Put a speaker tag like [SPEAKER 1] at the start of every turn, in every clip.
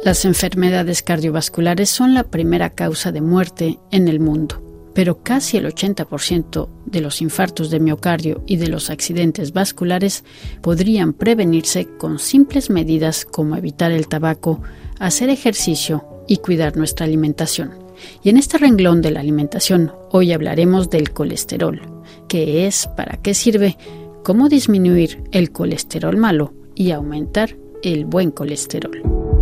[SPEAKER 1] Las enfermedades cardiovasculares son la primera causa de muerte en el mundo, pero casi el 80% de los infartos de miocardio y de los accidentes vasculares podrían prevenirse con simples medidas como evitar el tabaco, hacer ejercicio y cuidar nuestra alimentación. Y en este renglón de la alimentación, hoy hablaremos del colesterol, qué es, para qué sirve, cómo disminuir el colesterol malo y aumentar el buen colesterol.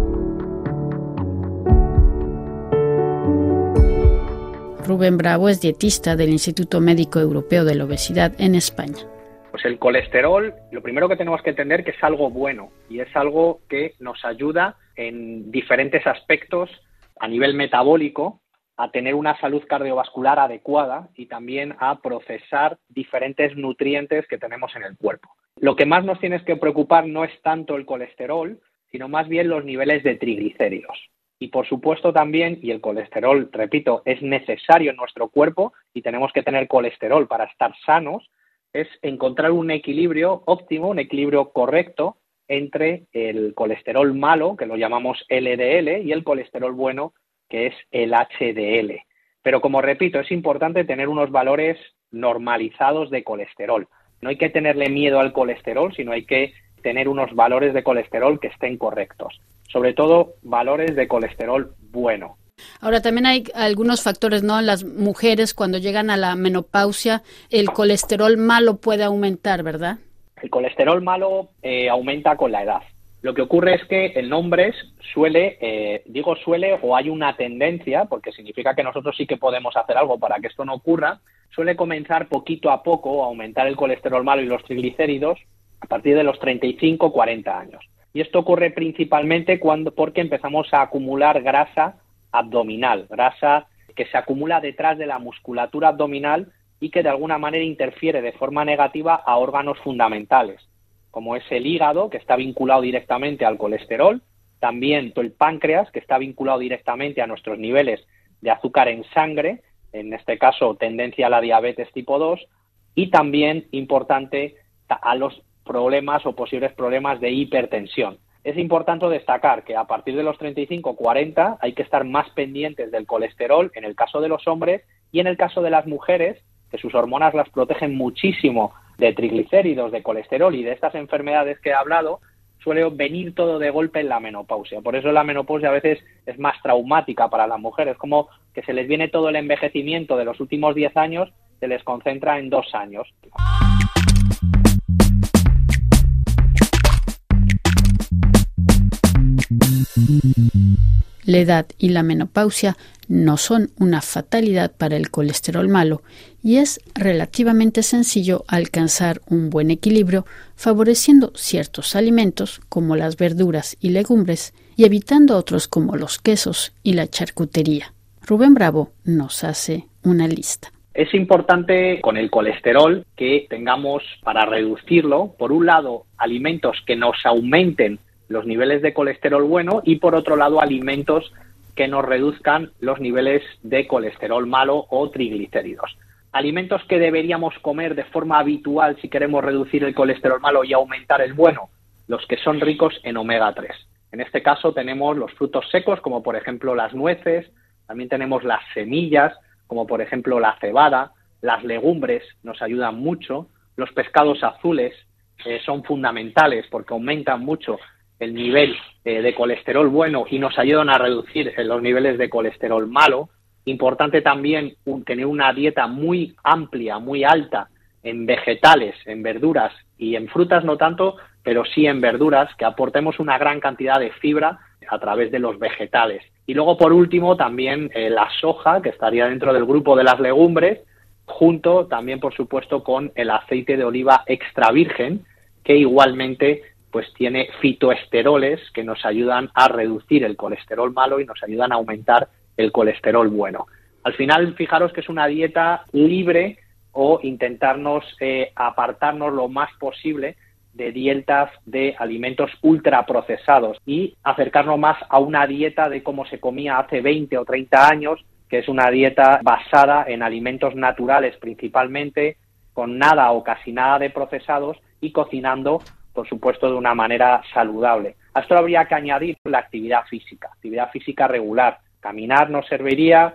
[SPEAKER 1] Rubén Bravo es dietista del Instituto Médico Europeo de la Obesidad en España.
[SPEAKER 2] Pues el colesterol, lo primero que tenemos que entender que es algo bueno y es algo que nos ayuda en diferentes aspectos a nivel metabólico a tener una salud cardiovascular adecuada y también a procesar diferentes nutrientes que tenemos en el cuerpo. Lo que más nos tiene que preocupar no es tanto el colesterol, sino más bien los niveles de triglicéridos. Y por supuesto también, y el colesterol, repito, es necesario en nuestro cuerpo y tenemos que tener colesterol para estar sanos, es encontrar un equilibrio óptimo, un equilibrio correcto entre el colesterol malo, que lo llamamos LDL, y el colesterol bueno, que es el HDL. Pero como repito, es importante tener unos valores normalizados de colesterol. No hay que tenerle miedo al colesterol, sino hay que tener unos valores de colesterol que estén correctos. Sobre todo, valores de colesterol bueno.
[SPEAKER 1] Ahora, también hay algunos factores, ¿no? En las mujeres, cuando llegan a la menopausia, el colesterol malo puede aumentar, ¿verdad?
[SPEAKER 2] El colesterol malo aumenta con la edad. Lo que ocurre es que en hombres suele o hay una tendencia, porque significa que nosotros sí que podemos hacer algo para que esto no ocurra, suele comenzar poquito a poco a aumentar el colesterol malo y los triglicéridos a partir de los 35-40 años. Y esto ocurre principalmente porque empezamos a acumular grasa abdominal, grasa que se acumula detrás de la musculatura abdominal y que de alguna manera interfiere de forma negativa a órganos fundamentales, como es el hígado, que está vinculado directamente al colesterol, también el páncreas, que está vinculado directamente a nuestros niveles de azúcar en sangre, en este caso tendencia a la diabetes tipo 2, y también, importante, a los problemas o posibles problemas de hipertensión. Es importante destacar que a partir de los 35-40 hay que estar más pendientes del colesterol en el caso de los hombres y en el caso de las mujeres, que sus hormonas las protegen muchísimo de triglicéridos, de colesterol y de estas enfermedades que he hablado, suele venir todo de golpe en la menopausia. Por eso la menopausia a veces es más traumática para las mujeres, como que se les viene todo el envejecimiento de los últimos 10 años, se les concentra en 2 años.
[SPEAKER 1] La edad y la menopausia no son una fatalidad para el colesterol malo y es relativamente sencillo alcanzar un buen equilibrio favoreciendo ciertos alimentos como las verduras y legumbres y evitando otros como los quesos y la charcutería. Rubén Bravo nos hace una lista.
[SPEAKER 2] Es importante con el colesterol que tengamos para reducirlo, por un lado, alimentos que nos aumenten los niveles de colesterol bueno y por otro lado alimentos que nos reduzcan los niveles de colesterol malo o triglicéridos. Alimentos que deberíamos comer de forma habitual si queremos reducir el colesterol malo y aumentar el bueno, los que son ricos en omega 3. En este caso tenemos los frutos secos como por ejemplo las nueces, también tenemos las semillas como por ejemplo la cebada, las legumbres nos ayudan mucho, los pescados azules son fundamentales porque aumentan mucho el nivel de colesterol bueno y nos ayudan a reducir los niveles de colesterol malo. Importante también tener una dieta muy amplia, muy alta en vegetales, en verduras y en frutas no tanto, pero sí en verduras, que aportemos una gran cantidad de fibra a través de los vegetales. Y luego, por último, también la soja, que estaría dentro del grupo de las legumbres, junto también, por supuesto, con el aceite de oliva extra virgen, que igualmente pues tiene fitoesteroles que nos ayudan a reducir el colesterol malo y nos ayudan a aumentar el colesterol bueno. Al final, fijaros que es una dieta libre o intentarnos apartarnos lo más posible de dietas de alimentos ultraprocesados y acercarnos más a una dieta de cómo se comía hace 20 o 30 años, que es una dieta basada en alimentos naturales principalmente, con nada o casi nada de procesados y cocinando, por supuesto, de una manera saludable. A esto habría que añadir la actividad física regular. Caminar nos serviría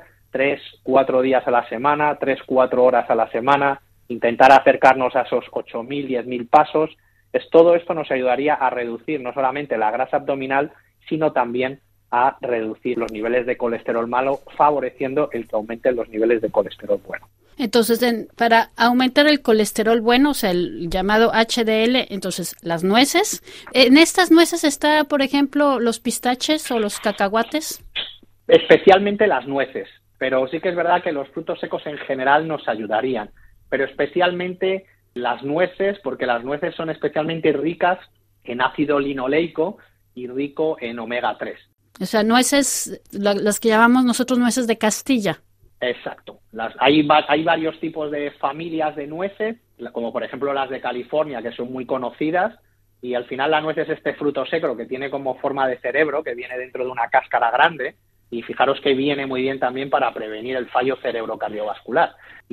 [SPEAKER 2] 3-4 días a la semana, 3-4 horas a la semana, intentar acercarnos a esos 8.000, 10.000 pasos. Todo esto nos ayudaría a reducir no solamente la grasa abdominal, sino también a reducir los niveles de colesterol malo, favoreciendo el que aumenten los niveles de colesterol bueno.
[SPEAKER 1] Entonces, para aumentar el colesterol bueno, o sea, el llamado HDL, entonces, las nueces. ¿En estas nueces está, por ejemplo, los pistaches o los cacahuates?
[SPEAKER 2] Especialmente las nueces, pero sí que es verdad que los frutos secos en general nos ayudarían, pero especialmente las nueces, porque las nueces son especialmente ricas en ácido linoleico y rico en omega 3.
[SPEAKER 1] O sea, nueces, las que llamamos nosotros nueces de Castilla.
[SPEAKER 2] Exacto. Hay varios tipos de familias de nueces, como por ejemplo las de California, que son muy conocidas, y al final la nuez es este fruto seco que tiene como forma de cerebro, que viene dentro de una cáscara grande, y fijaros que viene muy bien también para prevenir el fallo cerebrocardiovascular.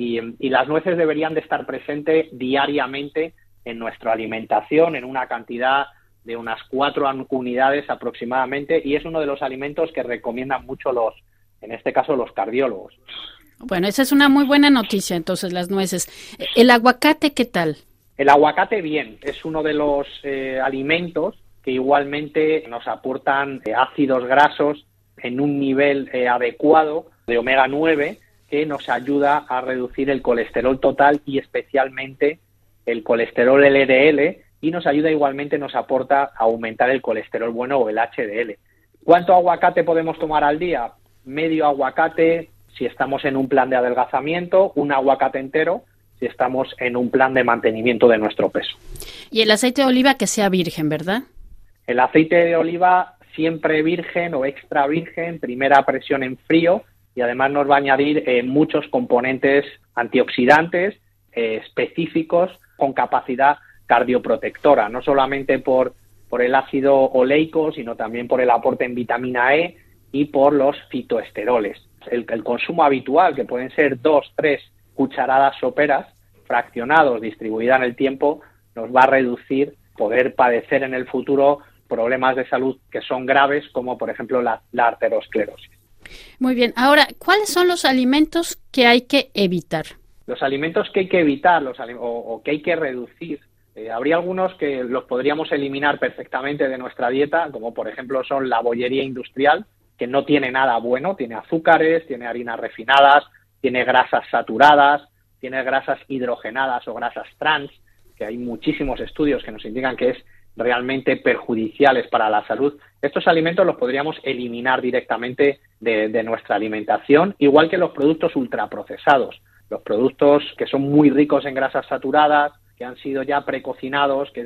[SPEAKER 2] Y las nueces deberían de estar presentes diariamente en nuestra alimentación, en una cantidad de unas 4 unidades aproximadamente, y es uno de los alimentos que recomiendan mucho en este caso los cardiólogos.
[SPEAKER 1] Bueno, esa es una muy buena noticia, entonces, las nueces. ¿El aguacate qué tal?
[SPEAKER 2] El aguacate bien, es uno de los alimentos que igualmente nos aportan ácidos grasos en un nivel adecuado de omega 9 que nos ayuda a reducir el colesterol total y especialmente el colesterol LDL, y nos ayuda igualmente, nos aporta a aumentar el colesterol bueno o el HDL. ¿Cuánto aguacate podemos tomar al día? Medio aguacate si estamos en un plan de adelgazamiento, un aguacate entero si estamos en un plan de mantenimiento de nuestro peso.
[SPEAKER 1] Y el aceite de oliva que sea virgen, ¿verdad?
[SPEAKER 2] El aceite de oliva siempre virgen o extra virgen, primera presión en frío, y además nos va a añadir muchos componentes antioxidantes específicos con capacidad cardioprotectora, no solamente por el ácido oleico, sino también por el aporte en vitamina E y por los fitoesteroles. El consumo habitual, que pueden ser 2-3 cucharadas soperas, fraccionados, distribuidas en el tiempo, nos va a reducir poder padecer en el futuro problemas de salud que son graves, como por ejemplo la arteriosclerosis.
[SPEAKER 1] Muy bien. Ahora, ¿cuáles son los alimentos que hay que evitar?
[SPEAKER 2] Los alimentos que hay que evitar o que hay que reducir, habría algunos que los podríamos eliminar perfectamente de nuestra dieta, como por ejemplo son la bollería industrial, que no tiene nada bueno, tiene azúcares, tiene harinas refinadas, tiene grasas saturadas, tiene grasas hidrogenadas o grasas trans, que hay muchísimos estudios que nos indican que es realmente perjudiciales para la salud. Estos alimentos los podríamos eliminar directamente de nuestra alimentación, igual que los productos ultraprocesados, los productos que son muy ricos en grasas saturadas, que han sido ya precocinados, que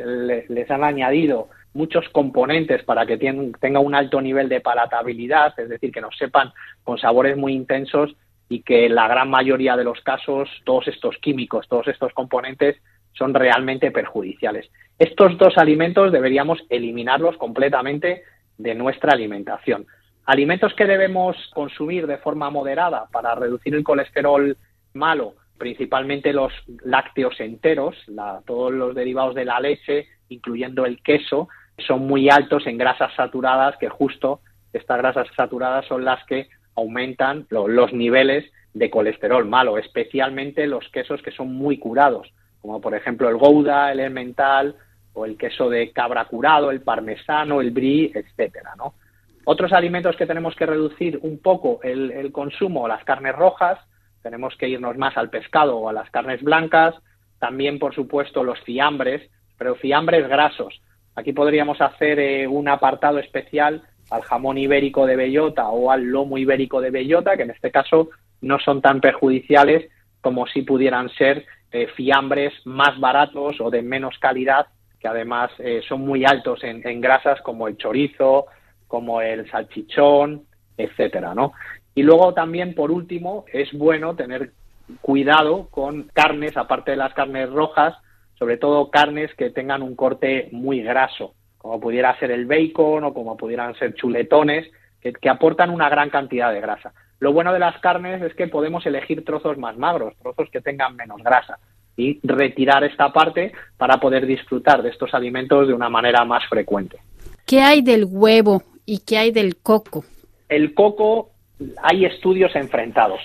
[SPEAKER 2] les han añadido muchos componentes para que tenga un alto nivel de palatabilidad, es decir, que nos sepan con sabores muy intensos, y que en la gran mayoría de los casos todos estos químicos, todos estos componentes son realmente perjudiciales. Estos dos alimentos deberíamos eliminarlos completamente de nuestra alimentación. Alimentos que debemos consumir de forma moderada para reducir el colesterol malo, principalmente los lácteos enteros, todos los derivados de la leche, incluyendo el queso, son muy altos en grasas saturadas, que justo estas grasas saturadas son las que aumentan los niveles de colesterol malo, especialmente los quesos que son muy curados, como por ejemplo el Gouda, el Emmental o el queso de cabra curado, el parmesano, el brie, etcétera, ¿no? Otros alimentos que tenemos que reducir un poco el consumo, las carnes rojas, tenemos que irnos más al pescado o a las carnes blancas, también por supuesto los fiambres, pero fiambres grasos. Aquí podríamos hacer un apartado especial al jamón ibérico de bellota o al lomo ibérico de bellota, que en este caso no son tan perjudiciales como si pudieran ser fiambres más baratos o de menos calidad, que además son muy altos en grasas, como el chorizo, como el salchichón, etcétera, ¿no? Y luego también, por último, es bueno tener cuidado con carnes, aparte de las carnes rojas, sobre todo carnes que tengan un corte muy graso, como pudiera ser el bacon o como pudieran ser chuletones, que aportan una gran cantidad de grasa. Lo bueno de las carnes es que podemos elegir trozos más magros, trozos que tengan menos grasa, y retirar esta parte para poder disfrutar de estos alimentos de una manera más frecuente.
[SPEAKER 1] ¿Qué hay del huevo y qué hay del coco?
[SPEAKER 2] El coco, hay estudios enfrentados.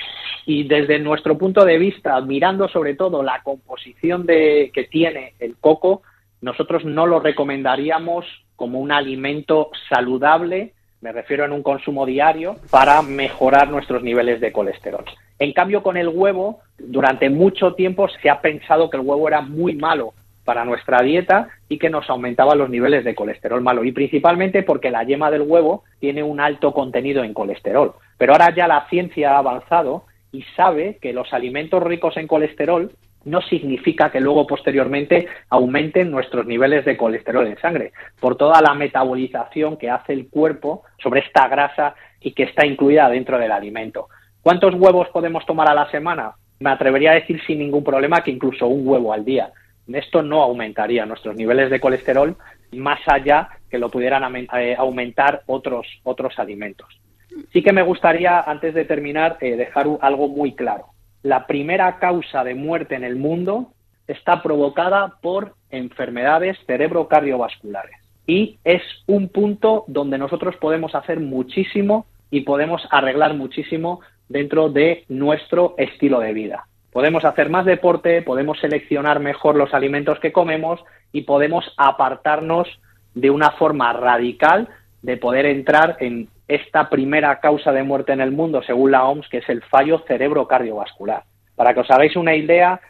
[SPEAKER 2] Y desde nuestro punto de vista, mirando sobre todo la composición que tiene el coco, nosotros no lo recomendaríamos como un alimento saludable, me refiero en un consumo diario, para mejorar nuestros niveles de colesterol. En cambio, con el huevo, durante mucho tiempo se ha pensado que el huevo era muy malo para nuestra dieta y que nos aumentaba los niveles de colesterol malo, y principalmente porque la yema del huevo tiene un alto contenido en colesterol. Pero ahora ya la ciencia ha avanzado y sabe que los alimentos ricos en colesterol no significa que luego posteriormente aumenten nuestros niveles de colesterol en sangre, por toda la metabolización que hace el cuerpo sobre esta grasa y que está incluida dentro del alimento. ¿Cuántos huevos podemos tomar a la semana? Me atrevería a decir sin ningún problema que incluso un huevo al día. Esto no aumentaría nuestros niveles de colesterol más allá que lo pudieran aumentar otros alimentos. Sí que me gustaría, antes de terminar, dejar algo muy claro. La primera causa de muerte en el mundo está provocada por enfermedades cerebrocardiovasculares. Y es un punto donde nosotros podemos hacer muchísimo y podemos arreglar muchísimo dentro de nuestro estilo de vida. Podemos hacer más deporte, podemos seleccionar mejor los alimentos que comemos y podemos apartarnos de una forma radical de poder entrar en esta primera causa de muerte en el mundo, según la OMS, que es el fallo cerebrocardiovascular. Para que os hagáis una idea,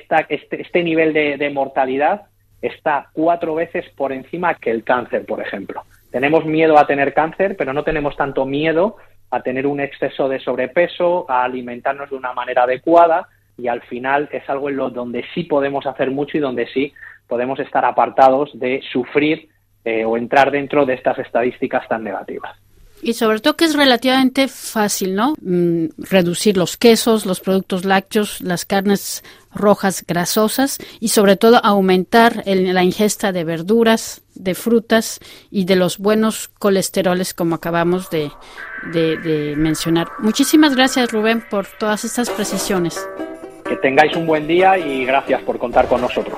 [SPEAKER 2] este nivel de mortalidad está 4 veces por encima que el cáncer, por ejemplo. Tenemos miedo a tener cáncer, pero no tenemos tanto miedo a tener un exceso de sobrepeso, a alimentarnos de una manera adecuada, y al final es algo en donde sí podemos hacer mucho y donde sí podemos estar apartados de sufrir o entrar dentro de estas estadísticas tan negativas.
[SPEAKER 1] Y sobre todo que es relativamente fácil, ¿no? Reducir los quesos, los productos lácteos, las carnes rojas grasosas y sobre todo aumentar la ingesta de verduras, de frutas y de los buenos colesteroles como acabamos de mencionar. Muchísimas gracias, Rubén, por todas estas precisiones.
[SPEAKER 2] Que tengáis un buen día y gracias por contar con nosotros.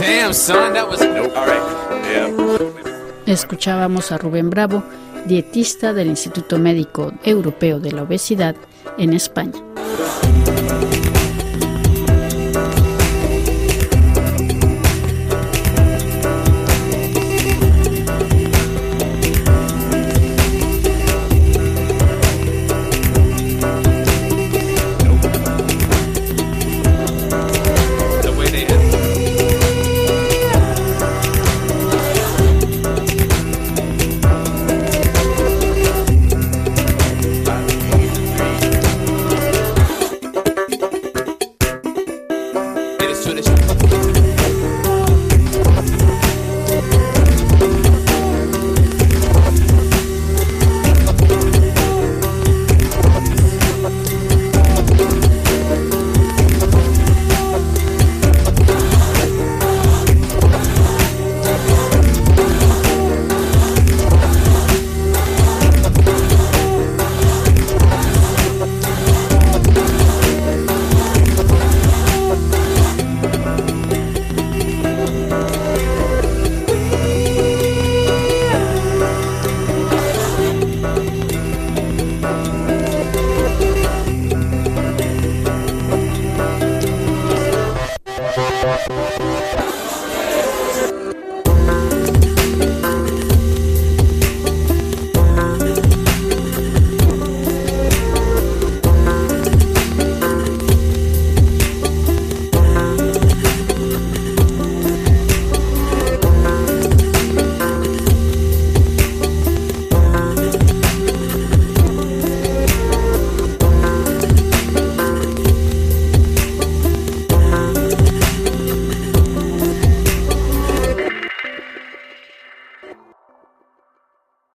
[SPEAKER 1] Escuchábamos a Rubén Bravo, dietista del Instituto Médico Europeo de la Obesidad en España.